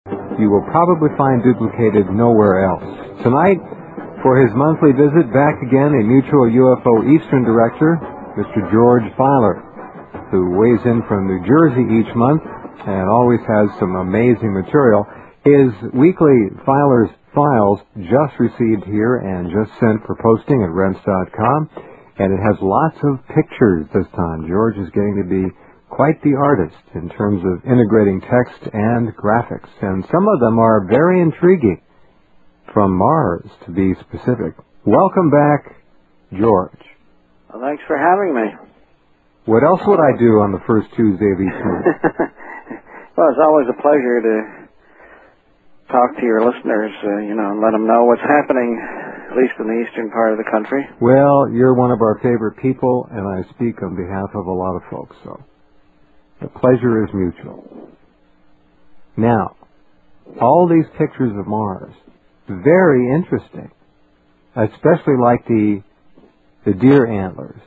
you will probably find duplicated nowhere else. Tonight, for his monthly visit, back again a Mutual UFO Eastern director, Mr. George Filer, who weighs in from New Jersey each month and always has some amazing material. His weekly Filer's Files just received here and just sent for posting at rense.com, and it has lots of pictures this time. George is getting to be quite the artist in terms of integrating text and graphics, and some of them are very intriguing, from Mars to be specific. Welcome back, George. Well, thanks for having me. What else would I do on the first Tuesday of each month? Well, it's always a pleasure to talk to your listeners, and let them know what's happening, at least in the eastern part of the country. Well, you're one of our favorite people, and I speak on behalf of a lot of folks, so the pleasure is mutual. Now, all these pictures of Mars, very interesting. I especially like the deer antlers.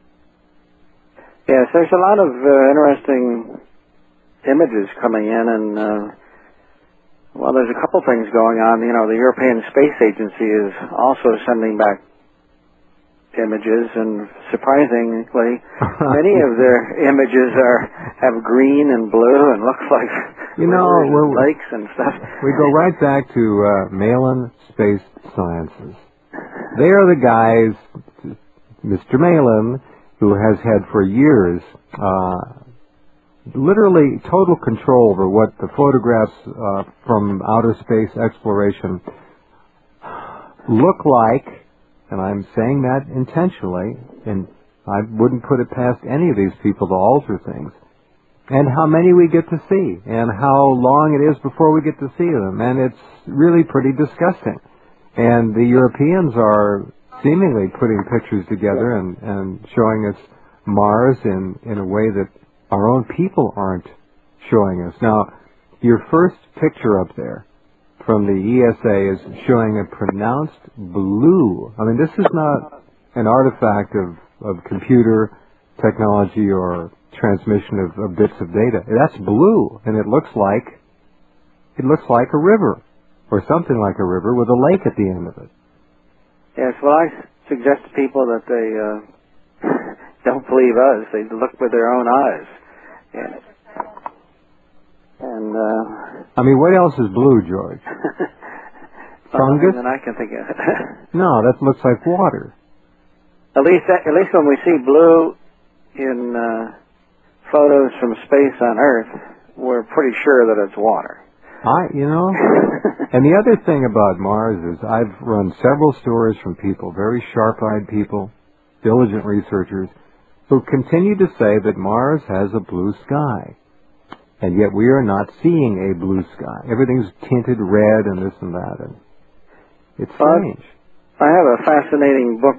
Yes, there's a lot of interesting images coming in, and there's a couple things going on. The European Space Agency is also sending back images, and surprisingly, many of their images have green and blue and looks like rivers and lakes and stuff. We go right back to Malin Space Sciences. They are the guys, Mr. Malin, who has had for years literally total control over what the photographs from outer space exploration look like. And I'm saying that intentionally, and I wouldn't put it past any of these people to alter things. And how many we get to see, and how long it is before we get to see them. And it's really pretty disgusting. And the Europeans are seemingly putting pictures together and showing us Mars in a way that our own people aren't showing us. Now, your first picture up there from the ESA is showing a pronounced blue. I mean, this is not an artifact of computer technology or transmission of bits of data. That's blue, and it looks like a river, or something like a river with a lake at the end of it. Yes, well, I suggest to people that they don't believe us. They look with their own eyes. Yeah. And I mean, what else is blue, George? Fungus? Nothing that I can think of. No, that looks like water. At least when we see blue in photos from space on Earth, we're pretty sure that it's water. And the other thing about Mars is I've run several stories from people, very sharp-eyed people, diligent researchers, who continue to say that Mars has a blue sky. And yet we are not seeing a blue sky. Everything's tinted red and this and that. And it's strange. I have a fascinating book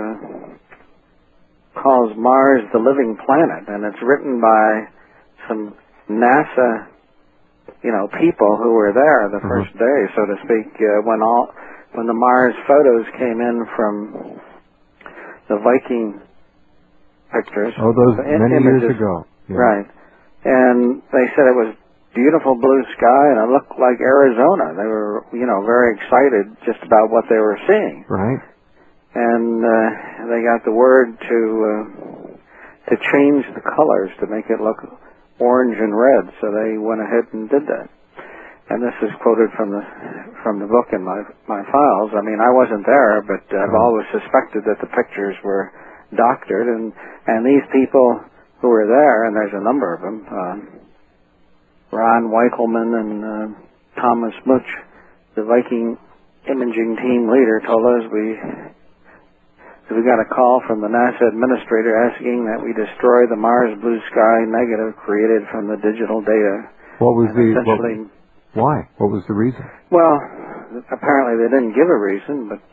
called Mars, the Living Planet, and it's written by some NASA, people who were there the first day, so to speak, when the Mars photos came in from the Viking pictures. Oh, those many years ago. Yeah. Right. And they said it was beautiful blue sky, and it looked like Arizona. They were, very excited just about what they were seeing. Right. And they got the word to change the colors to make it look orange and red, so they went ahead and did that. And this is quoted from the book in my files. I mean, I wasn't there, but I've always suspected that the pictures were doctored, and these people who were there, and there's a number of them, Ron Weichelman and Thomas Much, the Viking imaging team leader, told us we got a call from the NASA administrator asking that we destroy the Mars blue sky negative created from the digital data. What was why? What was the reason? Well, apparently they didn't give a reason, but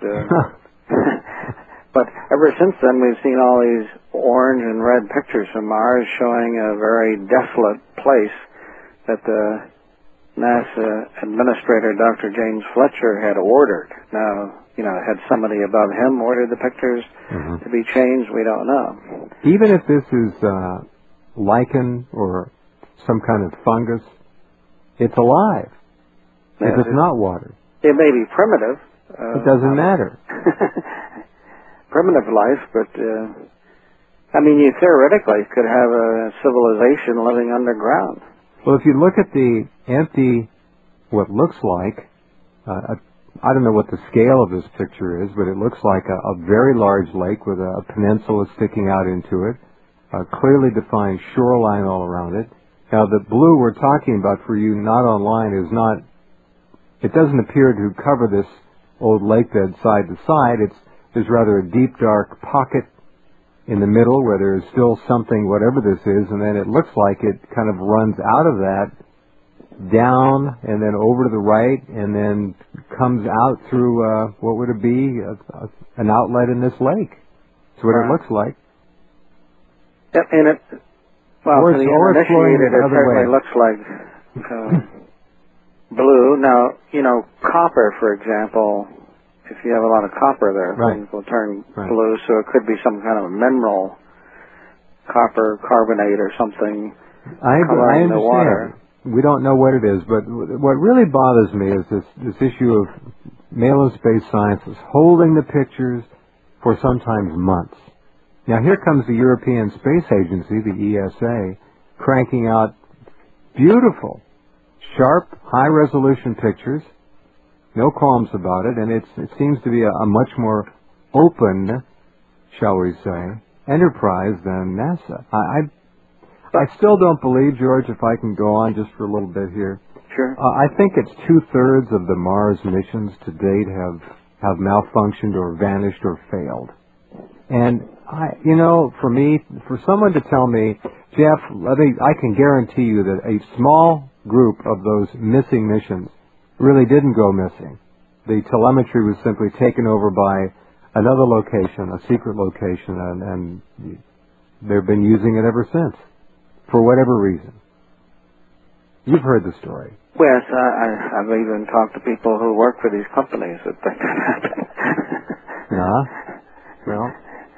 but ever since then we've seen all these orange and red pictures from Mars showing a very desolate place that the NASA administrator, Dr. James Fletcher, had ordered. Now, had somebody above him ordered the pictures to be changed? We don't know. Even if this is lichen or some kind of fungus, it's alive. if it's not water? It may be primitive. It doesn't matter. Primitive life, but I mean, you theoretically could have a civilization living underground. Well, if you look at the empty, what looks like, I don't know what the scale of this picture is, but it looks like a very large lake with a peninsula sticking out into it, a clearly defined shoreline all around it. Now, the blue we're talking about for you not online is not, it doesn't appear to cover this old lake bed side to side. There's rather a deep, dark pocket in the middle where there's still something, whatever this is, and then it looks like it kind of runs out of that, down, and then over to the right, and then comes out through, what would it be, an outlet in this lake. That's what it looks like. Yep, and it, well, to the uninitiated, it certainly looks like blue. Now, you know, copper, for example, if you have a lot of copper there, things will turn blue, so it could be some kind of mineral, copper carbonate or something coloring the water. We don't know what it is, but what really bothers me is this issue of mail and space sciences holding the pictures for sometimes months. Now here comes the European Space Agency, the ESA, cranking out beautiful, sharp, high-resolution pictures. No qualms about it, and it seems to be a much more open, shall we say, enterprise than NASA. I still don't believe, George, if I can go on just for a little bit here. Sure. I think it's 2/3 of the Mars missions to date have malfunctioned or vanished or failed. And for me, for someone to tell me, Jeff, I can guarantee you that a small group of those missing missions really didn't go missing. The telemetry was simply taken over by another location, a secret location, and they've been using it ever since, for whatever reason. You've heard the story. Yes, I've even talked to people who work for these companies that think that happened. Well,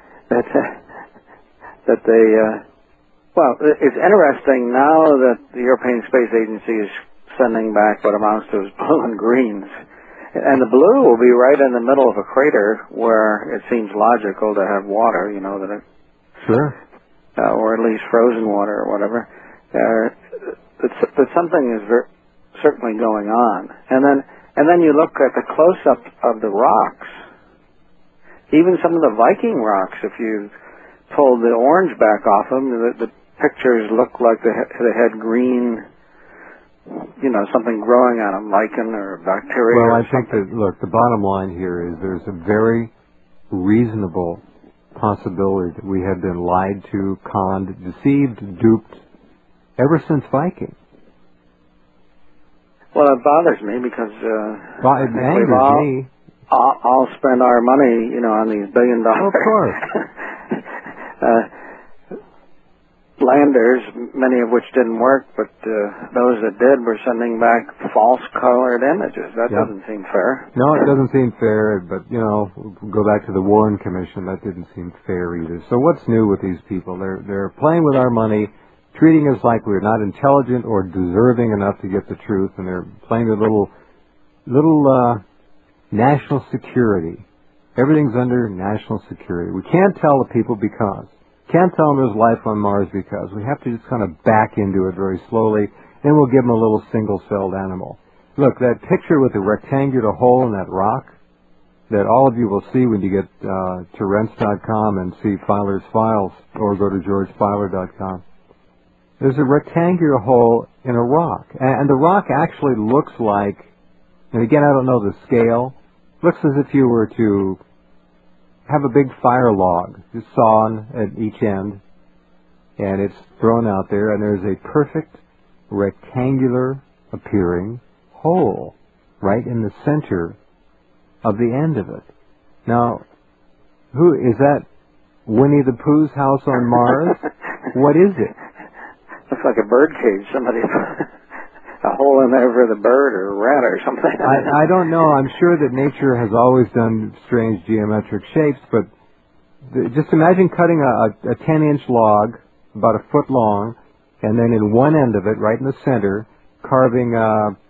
that they, well, it's interesting now that the European Space Agency is sending back what amounts to blue and greens. And the blue will be right in the middle of a crater where it seems logical to have water, that it... Sure. Or at least frozen water or whatever. But something is certainly going on. And then you look at the close-up of the rocks. Even some of the Viking rocks, if you pulled the orange back off them, the pictures look like they had green, something growing on them, lichen or bacteria. Well, I think that, look, the bottom line here is there's a very reasonable possibility that we have been lied to, conned, deceived, duped ever since Viking. Well, it bothers me because it angers me. I'll spend our money, on these $1 billion. Of course. Landers, many of which didn't work, but those that did were sending back false colored images. That doesn't seem fair. No, it doesn't seem fair, but, go back to the Warren Commission, that didn't seem fair either. So what's new with these people? They're playing with our money, treating us like we're not intelligent or deserving enough to get the truth, and they're playing with little national security. Everything's under national security. We can't tell the people because. Can't tell them there's life on Mars because. We have to just kind of back into it very slowly, and we'll give them a little single-celled animal. Look, that picture with the rectangular hole in that rock that all of you will see when you get to Rense.com and see Filer's Files, or go to GeorgeFiler.com. There's a rectangular hole in a rock, and the rock actually looks like, and again, I don't know the scale, looks as if you were to have a big fire log, just sawn at each end, and it's thrown out there, and there's a perfect rectangular appearing hole right in the center of the end of it. Now, who is that? Winnie the Pooh's house on Mars? What is it? Looks like a bird cage. Somebody a hole in there for the bird or rat or something. I don't know. I'm sure that nature has always done strange geometric shapes, but just imagine cutting a 10-inch log, about a foot long, and then in one end of it, right in the center, carving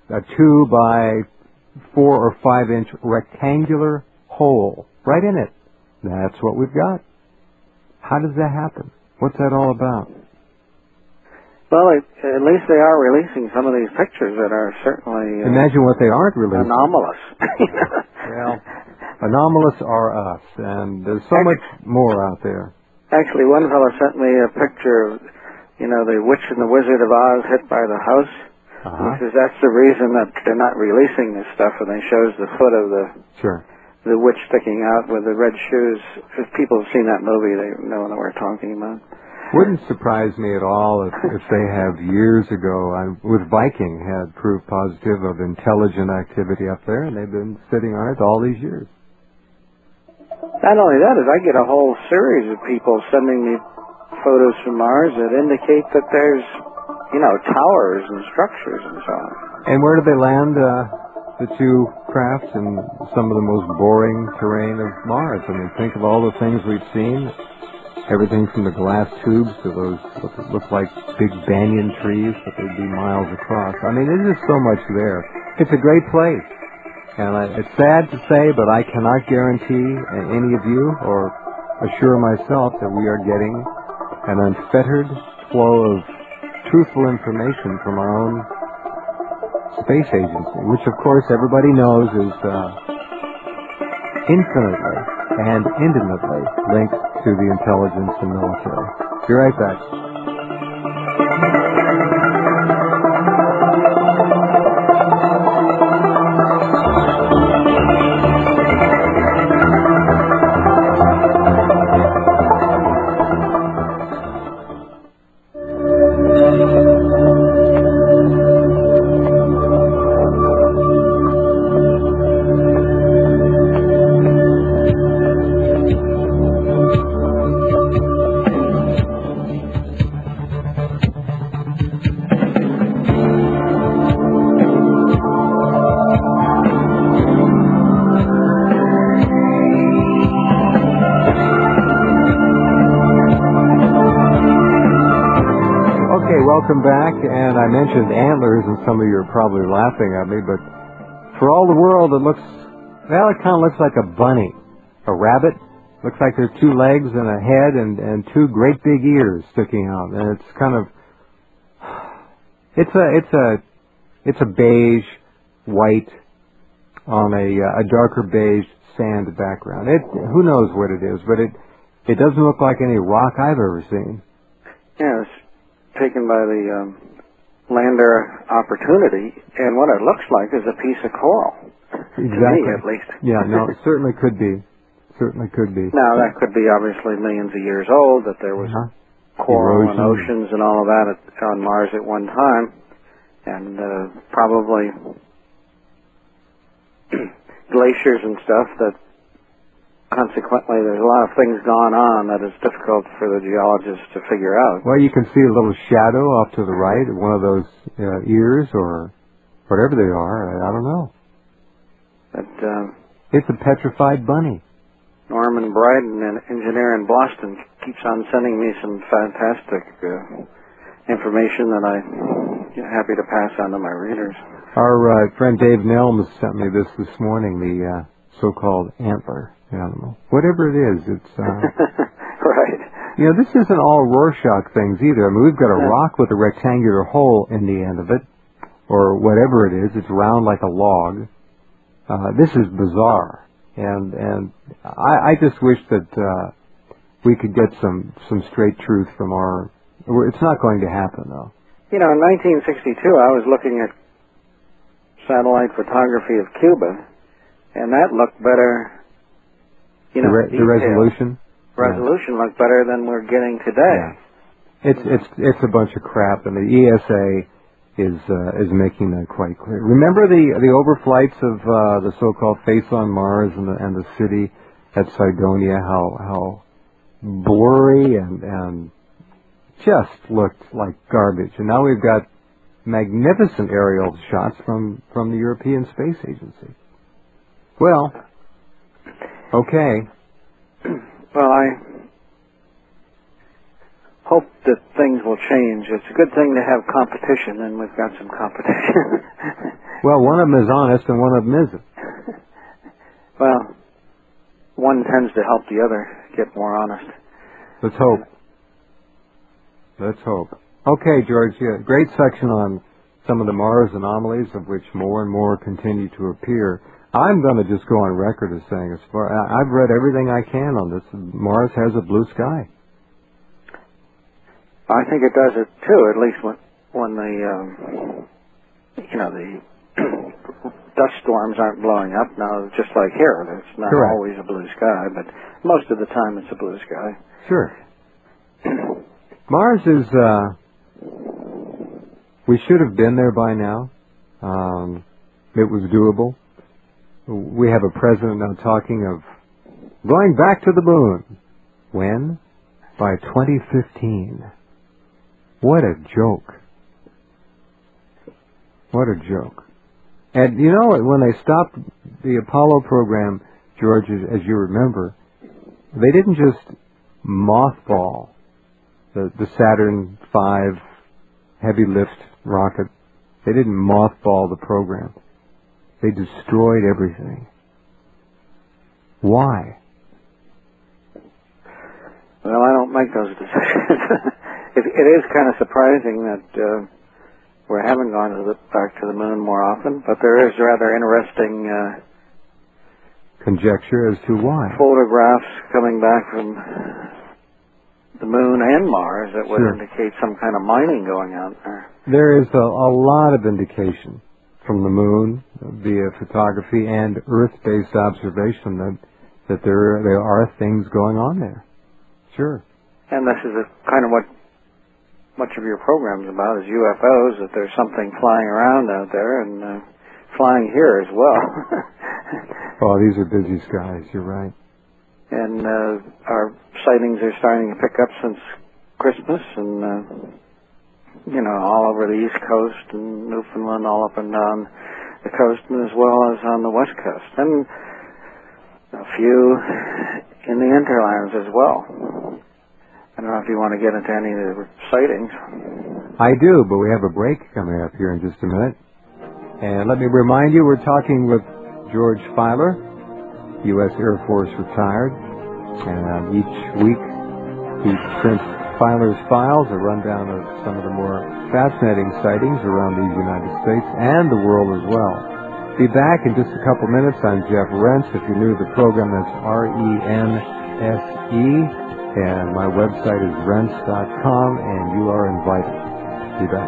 a 2 by 4 or 5 inch rectangular hole right in it. That's what we've got. How does that happen? What's that all about? Well, at least they are releasing some of these pictures that are certainly imagine what they aren't releasing. Anomalous. Well, anomalous are us, and there's so much more out there. Actually, one fellow sent me a picture of, the Witch and the Wizard of Oz hit by the house. He says that's the reason that they're not releasing this stuff, and they shows the foot of the witch sticking out with the red shoes. If people have seen that movie, they know what we're talking about. Wouldn't surprise me at all if they have years ago, with Viking, had proof positive of intelligent activity up there, and they've been sitting on it all these years. Not only that, is I get a whole series of people sending me photos from Mars that indicate that there's, towers and structures and so on. And where do they land, the two crafts, in some of the most boring terrain of Mars? I mean, think of all the things we've seen. Everything from the glass tubes to those what look like big banyan trees, but they'd be miles across. I mean, there's just so much there. It's a great place. And it's sad to say, but I cannot guarantee any of you or assure myself that we are getting an unfettered flow of truthful information from our own space agency, which of course everybody knows is infinitely and intimately linked to the intelligence and military. Be right back. Welcome back, and I mentioned antlers, and some of you are probably laughing at me, but for all the world, it kind of looks like a bunny. A rabbit. Looks like there's 2 legs and a head and 2 great big ears sticking out, and it's kind of, it's a beige, white, on a darker beige sand background. Who knows what it is, but it doesn't look like any rock I've ever seen. Yes. Taken by the lander Opportunity, and what it looks like is a piece of coral. Exactly. To me, at least. Yeah, no, it certainly could be. Certainly could be. Now, that could be obviously millions of years old, that there was coral and oceans and all of that on Mars at one time, and probably glaciers and stuff that consequently, there's a lot of things going on that is difficult for the geologists to figure out. Well, you can see a little shadow off to the right of one of those ears or whatever they are. I don't know. But, it's a petrified bunny. Norman Bryden, an engineer in Boston, keeps on sending me some fantastic information that I'm happy to pass on to my readers. Our friend Dave Nelms sent me this morning, the so-called antler animal. Whatever it is, it's... right. This isn't all Rorschach things either. I mean, we've got a rock with a rectangular hole in the end of it, or whatever it is. It's round like a log. This is bizarre. And I just wish that we could get some straight truth from our... It's not going to happen, though. In 1962, I was looking at satellite photography of Cuba, and that looked better... the resolution? Resolution looked better than we're getting today. Yeah. It's a bunch of crap, and the ESA is making that quite clear. Remember the overflights of the so-called Face on Mars and the city at Cydonia, how blurry and just looked like garbage. And now we've got magnificent aerial shots from the European Space Agency. Well, okay. Well, hope that things will change. It's a good thing to have competition, and we've got some competition. Well, one of them is honest and one of them isn't. Well, one tends to help the other get more honest. Let's hope. Let's hope. Okay, George, great section on some of the Mars anomalies, of which more and more continue to appear. I'm going to just go on record as saying, I've read everything I can on this. Mars has a blue sky. I think it does it too. At least when the the dust storms aren't blowing up. Now, just like here, it's not Correct. always a blue sky, but most of the time it's a blue sky. Sure. Mars is. We should have been there by now. It was doable. We have a president now talking of going back to the moon. When? By 2015. What a joke. What a joke. And you know, when they stopped the Apollo program, George, as you remember, they didn't just mothball the Saturn V heavy lift rocket. They didn't mothball the program. They destroyed everything. Why? Well, I don't make those decisions. It is kind of surprising that we haven't gone back to the moon more often, but there is rather interesting conjecture as to why. Photographs coming back from the moon and Mars that would indicate some kind of mining going on there. There is a lot of indication from the moon via photography and Earth-based observation that there are things going on there. Sure. And this is kind of what much of your program is about, is UFOs, that there's something flying around out there and flying here as well. Oh, these are busy skies, you're right. And our sightings are starting to pick up since Christmas, and all over the East Coast and Newfoundland, all up and down the coast, and as well as on the West Coast, and a few in the hinterlands as well. I don't know if you want to get into any of the sightings. I do, but we have a break coming up here in just a minute. And let me remind you, we're talking with George Filer, U.S. Air Force retired. And each week he sends Filer's Files, a rundown of some of the more fascinating sightings around the United States and the world as well. Be back in just a couple minutes. I'm Jeff Rense. If you're new to the program, that's RENSE. And my website is rense.com, and you are invited. Be back.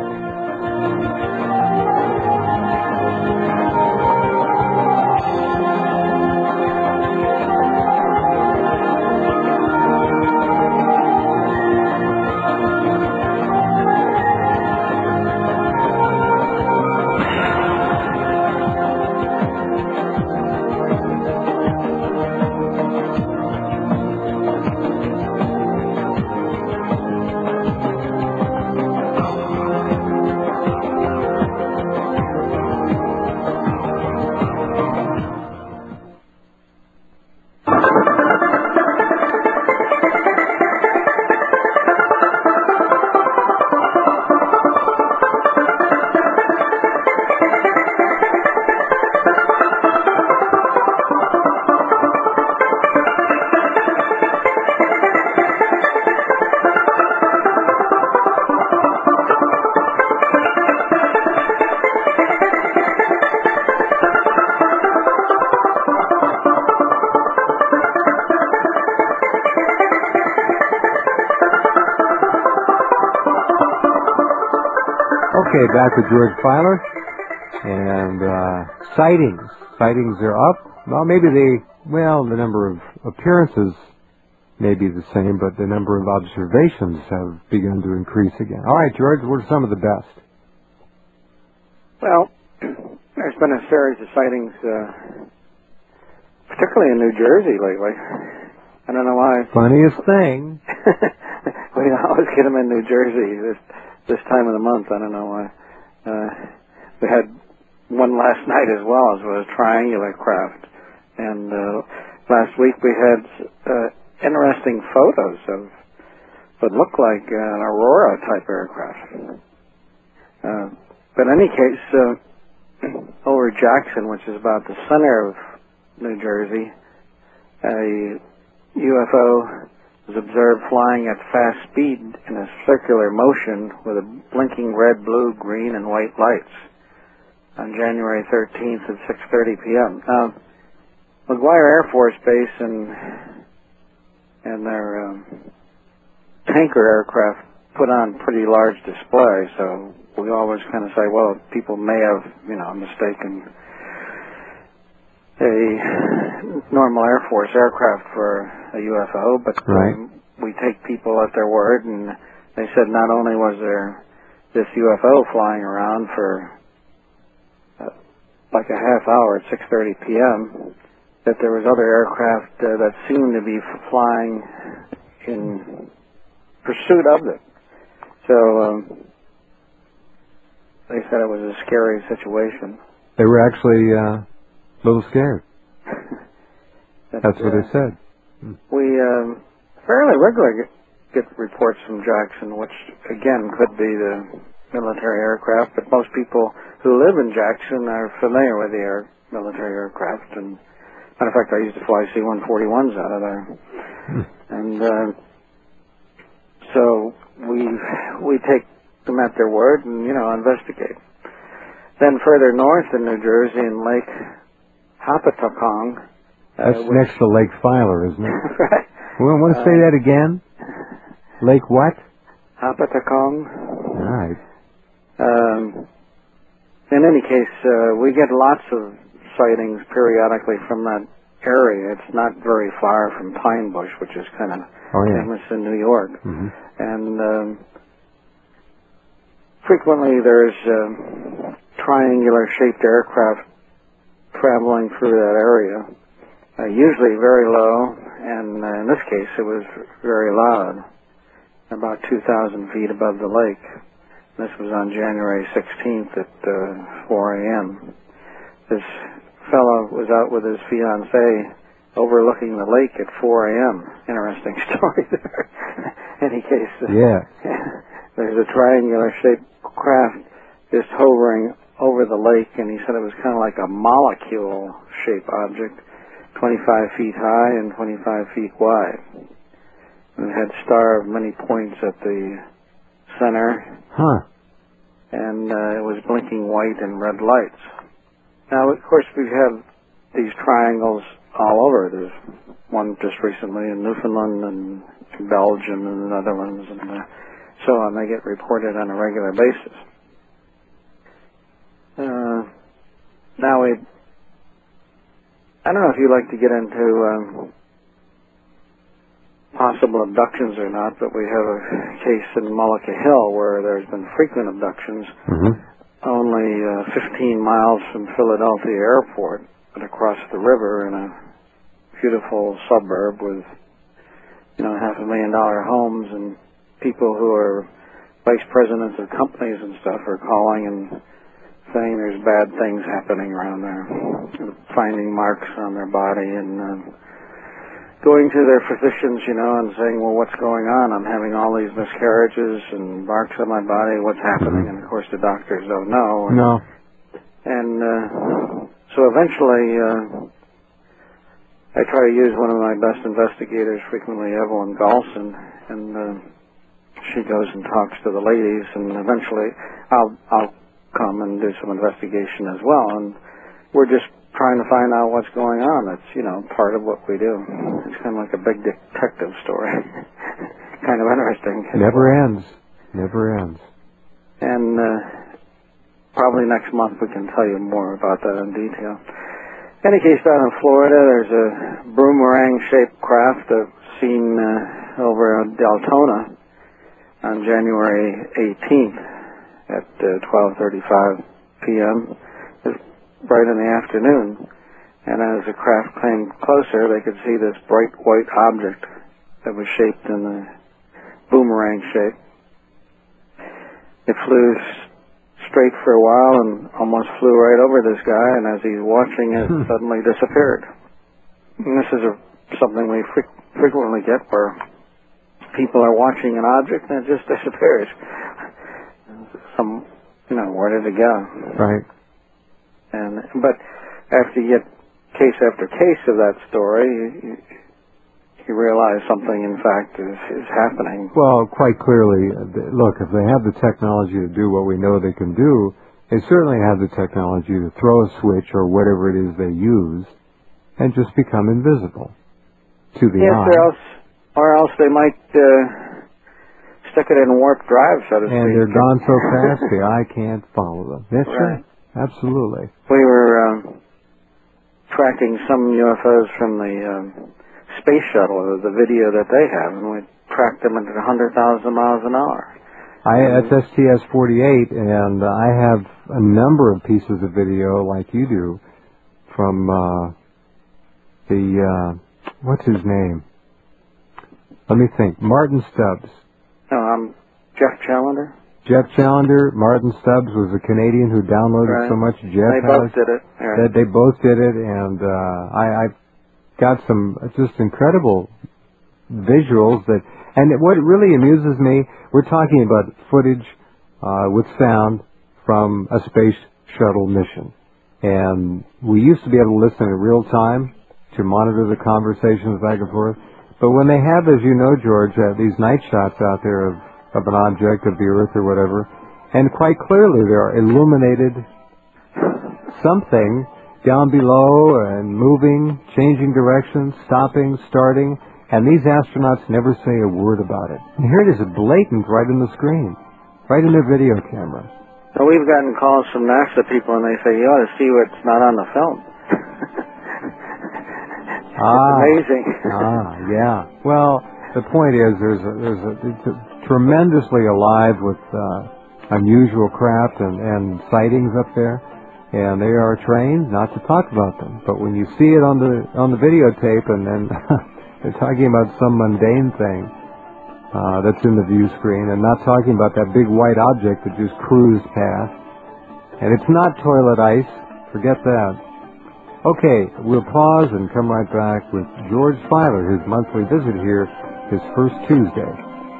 Okay, back with George Filer. And sightings. Sightings are up. Well, maybe the number of appearances may be the same, but the number of observations have begun to increase again. All right, George, what are some of the best? Well, there's been a series of sightings, particularly in New Jersey lately. I don't know why. Funniest thing. We always get them in New Jersey this time of the month. I don't know why. We had one last night as well, as was a triangular craft. And last week we had interesting photos of but looked like an Aurora-type aircraft. But in any case, over Jackson, which is about the center of New Jersey, a UFO was observed flying at fast speed in a circular motion with a blinking red, blue, green, and white lights on January 13th at 6:30 p.m. Now, McGuire Air Force Base and their tanker aircraft put on pretty large displays, so we always kind of say, well, people may have, mistaken a normal Air Force aircraft for a UFO, but we take people at their word, and they said not only was there this UFO flying around for like a half hour at 6:30 p.m., that there was other aircraft that seemed to be flying in pursuit of it. So they said it was a scary situation. They were actually a little scared. That's what they said. We fairly regularly get reports from Jackson, which again could be the military aircraft, but most people who live in Jackson are familiar with the military aircraft. And matter of fact, I used to fly C-141s out of there. And so we take them at their word and, investigate. Then further north in New Jersey in Lake Hopatcong. That's next to Lake Filer, isn't it? Right. Well, want to say that again? Lake what? Hopatcong. All right. In any case, we get lots of sightings periodically from that area. It's not very far from Pine Bush, which is kind of famous in New York. Mm-hmm. And frequently there's triangular-shaped aircraft traveling through that area, usually very low, and in this case it was very loud, about 2,000 feet above the lake. This was on January 16th at 4 a.m. This fellow was out with his fiancée overlooking the lake at 4 a.m. Interesting story there. Any case, there's a triangular-shaped craft just hovering over the lake, and he said it was kind of like a molecule-shaped object, 25 feet high and 25 feet wide. And it had star of many points at the center. And it was blinking white and red lights. Now, of course, we have these triangles all over. There's one just recently in Newfoundland and Belgium and the Netherlands and so on. They get reported on a regular basis. Now, I don't know if you'd like to get into possible abductions or not, but we have a case in Mullica Hill where there's been frequent abductions, only 15 miles from Philadelphia Airport, but across the river in a beautiful suburb with, $500,000 homes, and people who are vice presidents of companies and stuff are calling and saying there's bad things happening around there, finding marks on their body and going to their physicians, and saying, well, what's going on? I'm having all these miscarriages and marks on my body. What's happening? And, of course, the doctors don't know. And so eventually I try to use one of my best investigators frequently, Evelyn Galson, and she goes and talks to the ladies, and eventually I'll come and do some investigation as well. And we're just trying to find out what's going on. It's, part of what we do. It's kind of like a big detective story. Kind of interesting. Never ends. And probably next month we can tell you more about that in detail. Any case, down in Florida, there's a boomerang-shaped craft that's seen over Deltona on January 18th at 12:35 p.m. Right in the afternoon, and as the craft came closer, they could see this bright white object that was shaped in a boomerang shape. It flew straight for a while and almost flew right over this guy, and as he's watching it, suddenly disappeared. And this is something we frequently get where people are watching an object and it just disappears. Where did it go? Right. But after you get case after case of that story, you realize something, in fact, is happening. Well, quite clearly, look, if they have the technology to do what we know they can do, they certainly have the technology to throw a switch or whatever it is they use and just become invisible to the eye. Or else they might stick it in warp drive, so to speak. And they're gone so fast the eye can't follow them. That's right. Absolutely. We were tracking some UFOs from the space shuttle, the video that they have, and we tracked them at 100,000 miles an hour. That's STS-48, and I have a number of pieces of video, like you do, from what's his name? Let me think. Martin Stubbs. No, I'm Jeff Challenger. Jeff Challenger. Martin Stubbs was a Canadian who downloaded so much. They both did it. Right. They both did it, and I got some just incredible visuals that. And what really amuses me, we're talking about footage with sound from a space shuttle mission. And we used to be able to listen in real time to monitor the conversations back and forth. But when they have, as you know, George, these night shots out there of an object, of the Earth or whatever, and quite clearly there are illuminated something down below and moving, changing directions, stopping, starting, and these astronauts never say a word about it. And here it is, blatant right in the screen, right in their video camera. So we've gotten calls from NASA people, and they say, you ought to see what's not on the film. It's amazing. Yeah. Well, the point is, it's tremendously alive with unusual craft and sightings up there, and they are trained not to talk about them. But when you see it on the videotape, and then they're talking about some mundane thing that's in the view screen, and not talking about that big white object that just cruised past, and it's not toilet ice. Forget that. Okay, we'll pause and come right back with George Filer, his monthly visit here, his first Tuesday.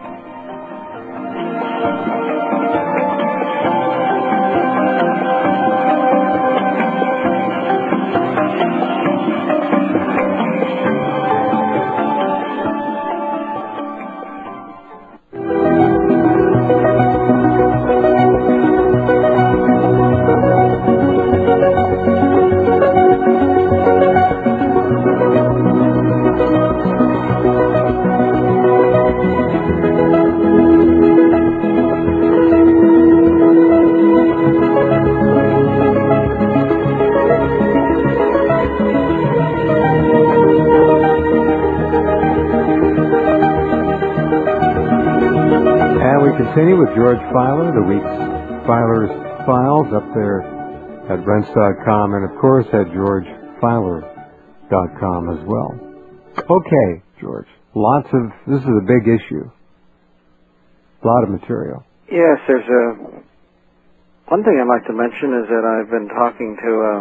Continue with George Filer, the week's Filer's Files up there at Rense.com and, of course, at GeorgeFiler.com as well. Okay, George, this is a big issue. A lot of material. Yes, one thing I'd like to mention is that I've been talking to a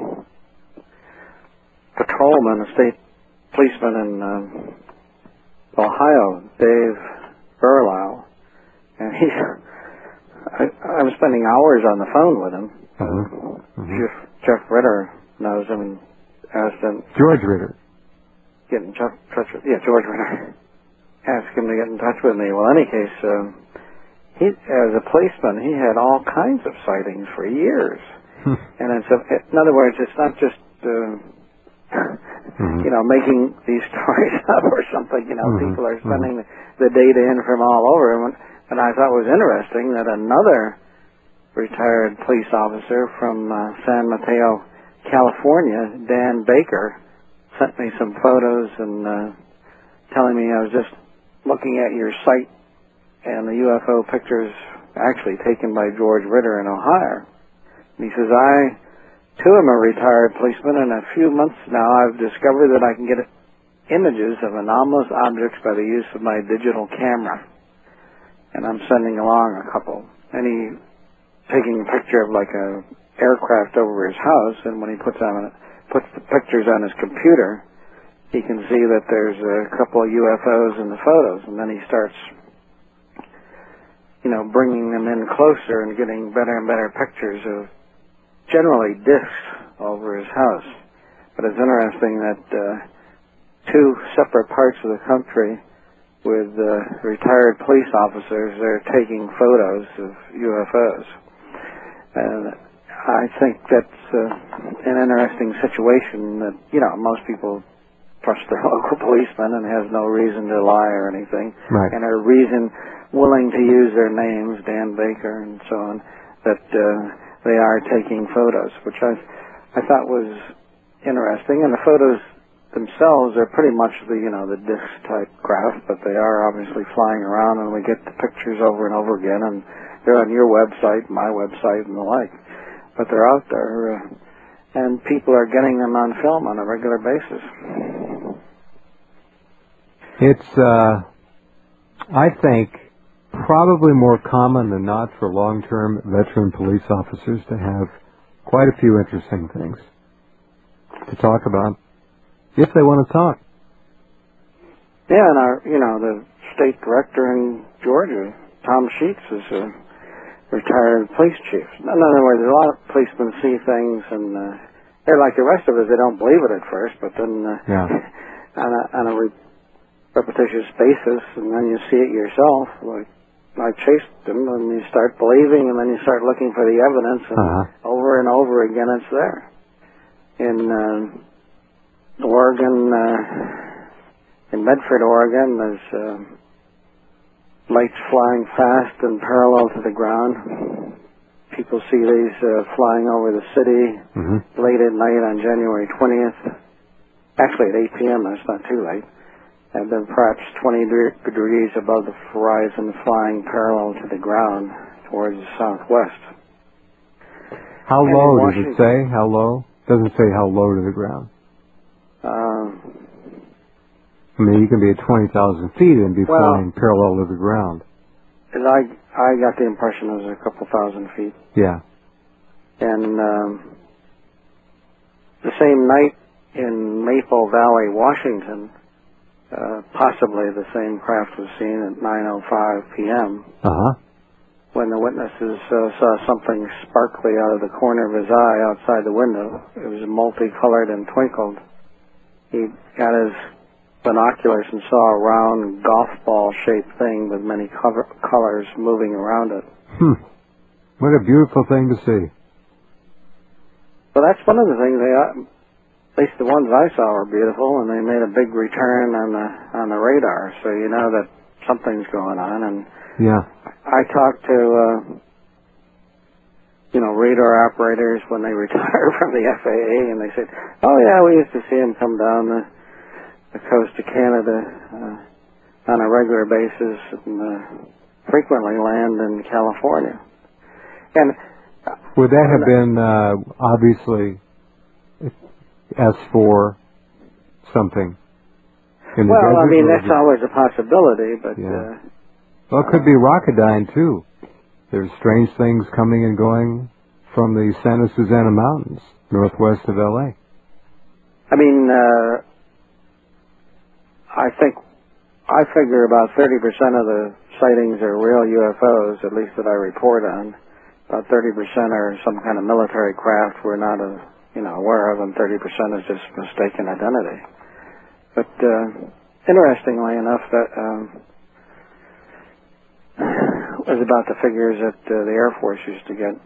patrolman, a state policeman in Ohio, Dave Burlisle. And I'm spending hours on the phone with him. Jeff Ritter knows him and asked him. George Ritter. Get in touch with. Yeah, George Ritter. Asked him to get in touch with me. Well, in any case, he, as a policeman, he had all kinds of sightings for years. And in other words, it's not just making these stories up or something. People are sending the data in from all over. And I thought it was interesting that another retired police officer from San Mateo, California, Dan Baker, sent me some photos and telling me I was just looking at your site and the UFO pictures actually taken by George Ritter in Ohio. And he says, I, too, am a retired policeman, and in a few months now I've discovered that I can get images of anomalous objects by the use of my digital camera. And I'm sending along a couple. And he's taking a picture of like a aircraft over his house, and when he puts the pictures on his computer, he can see that there's a couple of UFOs in the photos, and then he starts, bringing them in closer and getting better and better pictures of generally discs over his house. But it's interesting that two separate parts of the country with retired police officers, they're taking photos of UFOs. And I think that's an interesting situation that, most people trust their local policemen and has no reason to lie or anything. Right. And are willing to use their names, Dan Baker and so on, that they are taking photos, which I thought was interesting. And the photos themselves are pretty much the disc type craft, but they are obviously flying around, and we get the pictures over and over again, and they're on your website, my website, and the like. But they're out there, and people are getting them on film on a regular basis. It's, I think, probably more common than not for long-term veteran police officers to have quite a few interesting things to talk about, if they want to talk. Yeah, and the state director in Georgia, Tom Sheets, is a retired police chief. In other words, a lot of policemen see things, and they're like the rest of us. They don't believe it at first, but then on a repetitious basis, and then you see it yourself. Like I chased them, and you start believing, and then you start looking for the evidence, and over and over again, it's there. In Oregon, in Medford, Oregon, there's lights flying fast and parallel to the ground. People see these flying over the city late at night on January 20th. Actually, at 8 p.m., that's not too late. And then perhaps 20 degrees above the horizon, flying parallel to the ground towards the southwest. How low does it say? How low? Doesn't say how low to the ground. I mean, you can be at 20,000 feet and be flying parallel to the ground. I got the impression it was a couple thousand feet. Yeah. And the same night in Maple Valley, Washington, possibly the same craft was seen at 9:05 p.m. When the witnesses saw something sparkly out of the corner of his eye outside the window. It was multicolored and twinkled. He got his binoculars and saw a round golf ball-shaped thing with many colors moving around it. What a beautiful thing to see. Well, that's one of the things at least the ones I saw were beautiful, and they made a big return on the radar, so you know that something's going on. And I talked to radar operators when they retire from the FAA, and they said, "Oh yeah, we used to see them come down the coast of Canada on a regular basis, and frequently land in California." And would that have been obviously S4 something? Well, I mean, that's always a possibility, but well, it could be Rocketdyne too. There's strange things coming and going from the Santa Susana Mountains, northwest of LA. I mean, I figure about 30% of the sightings are real UFOs, at least that I report on. About 30% are some kind of military craft we're not aware of, and 30% is just mistaken identity. But interestingly enough, that was about the figures that the Air Force used to get.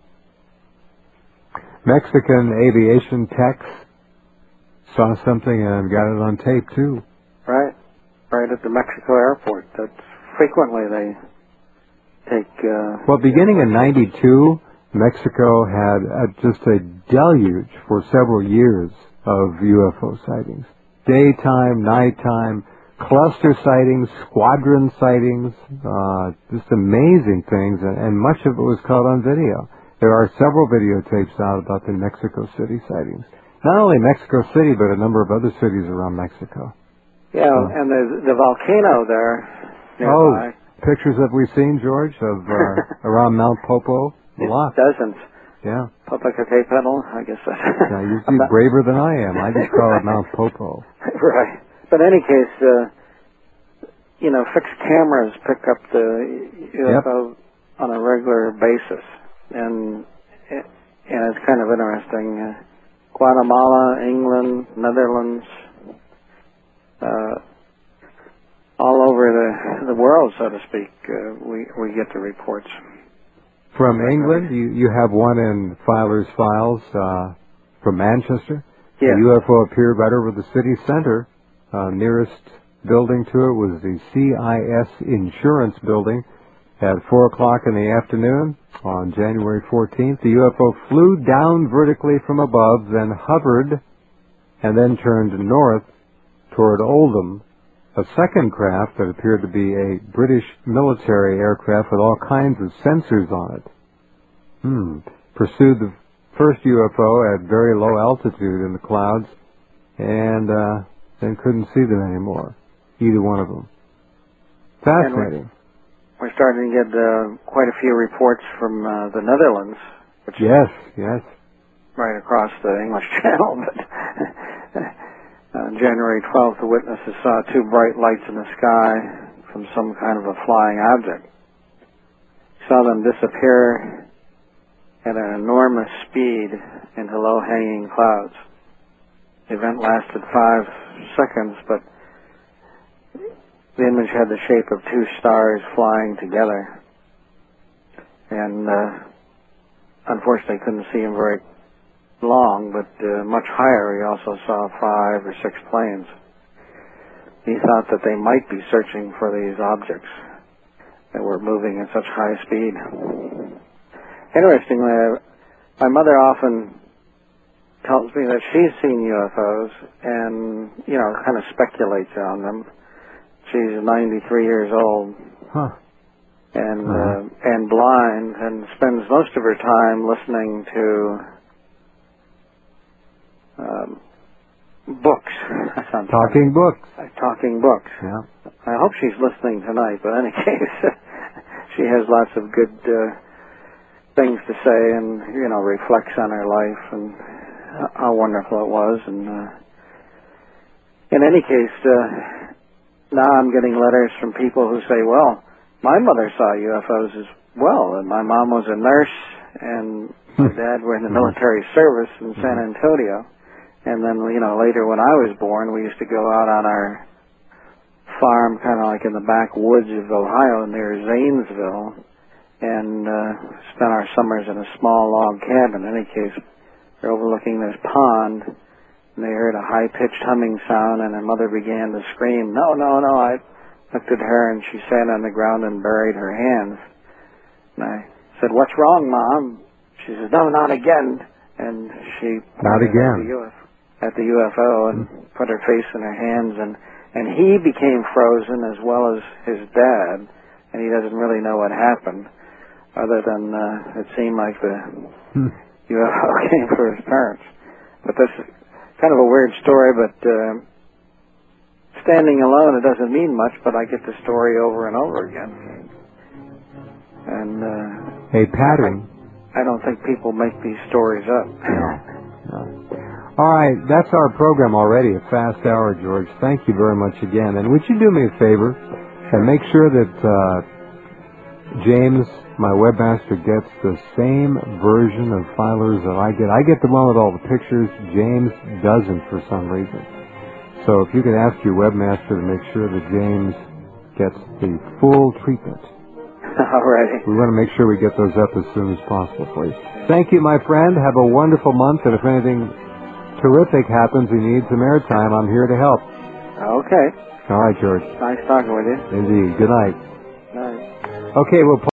Mexican aviation techs saw something and got it on tape too. Right at the Mexico airport. That's frequently they take. Well, beginning in '92, Mexico had just a deluge for several years of UFO sightings. Daytime, nighttime, cluster sightings, squadron sightings, just amazing things, and much of it was caught on video. There are several videotapes out about the Mexico City sightings. Not only Mexico City, but a number of other cities around Mexico. Yeah, and there's the volcano there nearby. Pictures that we've seen, George, of around Mount Popo? A lot. Dozens. Yeah. Popocatépetl, I guess that's... Now, you're braver than I am. I just call it Mount Popo. Right. But in any case, fixed cameras pick up the UFO on a regular basis. And it's kind of interesting. Guatemala, England, Netherlands, all over the world, so to speak, we get the reports. From England, you have one in Filer's Files from Manchester. Yeah. The UFO appeared right over the city center. Nearest building to it was the CIS Insurance Building at 4 o'clock in the afternoon on January 14th. The UFO flew down vertically from above, then hovered, and then turned north toward Oldham. A second craft that appeared to be a British military aircraft with all kinds of sensors on it. Pursued the first UFO at very low altitude in the clouds, and then couldn't see them anymore, either one of them. Fascinating. We're starting to get quite a few reports from the Netherlands. Which yes. Right across the English Channel, but... On January 12th, the witnesses saw two bright lights in the sky from some kind of a flying object. Saw them disappear at an enormous speed into low-hanging clouds. The event lasted 5 seconds, but the image had the shape of two stars flying together. And unfortunately couldn't see them very long, but much higher. He also saw 5 or 6 planes. He thought that they might be searching for these objects that were moving at such high speed. Interestingly, my mother often tells me that she's seen UFOs and, kind of speculates on them. She's 93 years old. And blind, and spends most of her time listening to books. Talking books. Talking books. Yeah. I hope she's listening tonight, but in any case, she has lots of good things to say and, reflects on her life and how wonderful it was. And in any case, now I'm getting letters from people who say, well, my mother saw UFOs as well, and my mom was a nurse, and my dad were in the military service in San Antonio. And then, later when I was born, we used to go out on our farm, kind of like in the backwoods of Ohio near Zanesville, and spent our summers in a small log cabin. In any case, they're overlooking this pond, and they heard a high-pitched humming sound, and her mother began to scream, no, no, no. I looked at her, and she sat on the ground and buried her hands. And I said, what's wrong, Mom? She said, no, not again. And she not again. At the UFO and put her face in her hands, and he became frozen as well as his dad, and he doesn't really know what happened, other than it seemed like the UFO came for his parents. But this is kind of a weird story, but standing alone, it doesn't mean much, but I get the story over and over again. And a pattern. I don't think people make these stories up. No. All right, that's our program already, a fast hour, George. Thank you very much again. And would you do me a favor and make sure that James, my webmaster, gets the same version of Filers that I get? I get the one with all the pictures. James doesn't for some reason. So if you could ask your webmaster to make sure that James gets the full treatment. All righty. We want to make sure we get those up as soon as possible for you. Thank you, my friend. Have a wonderful month, and if anything terrific happens, we need some airtime, I'm here to help. Okay. All right, George. Nice talking with you. Indeed. Good night. Night. Okay, we'll